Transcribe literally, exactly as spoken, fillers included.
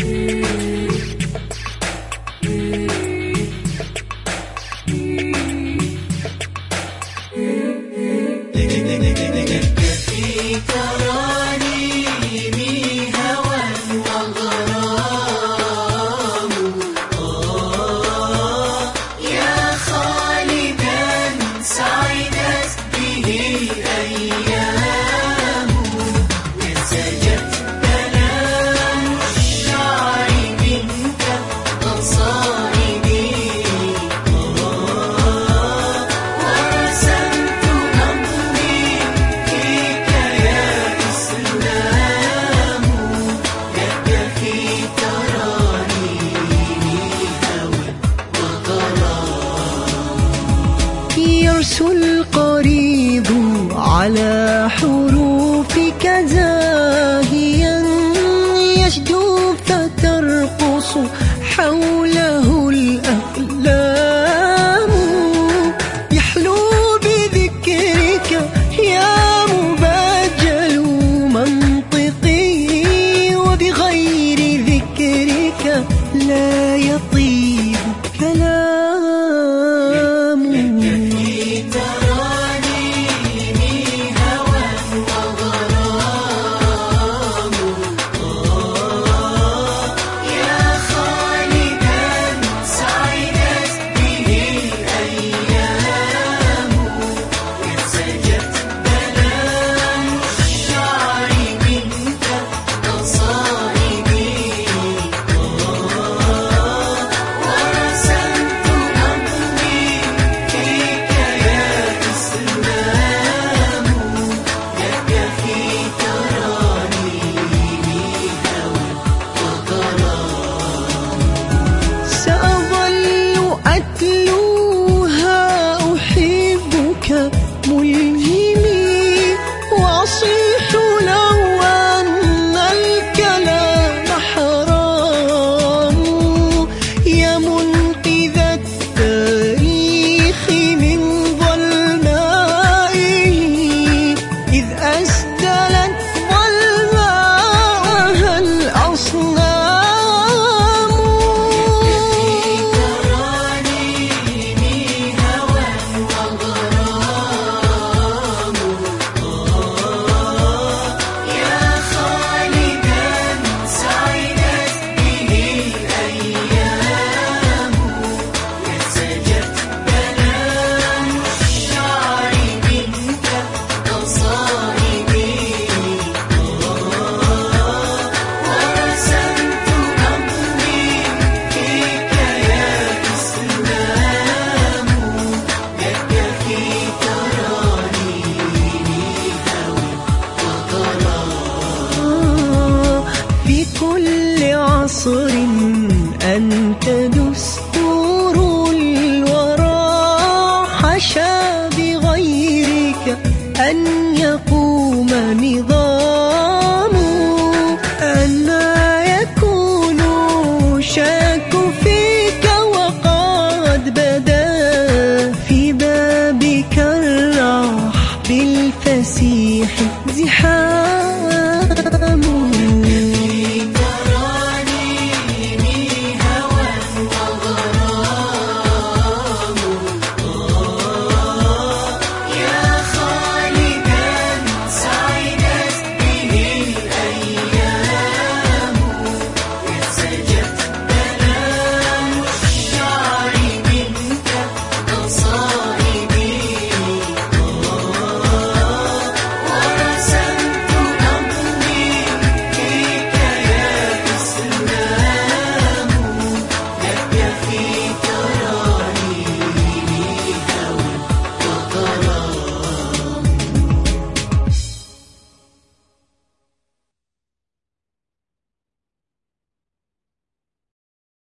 القريب على حروفك زاهيا يشدو فترقص حوله الأقلام يحلو بذكرك يا مبجل منطقي وبغير ذكرك لا يطيب كلام ملهمي وأصيح لو أن الكلام حرام يا منقذ التاريخ من ظلمائه إذ أسدلت ظلماءها الأصنام عصر أنت دستور الورى حشا بغيرك أن يقوم نظام أنا يكون شاك فيك وقد بدا في بابك الرحب الفسيح زحام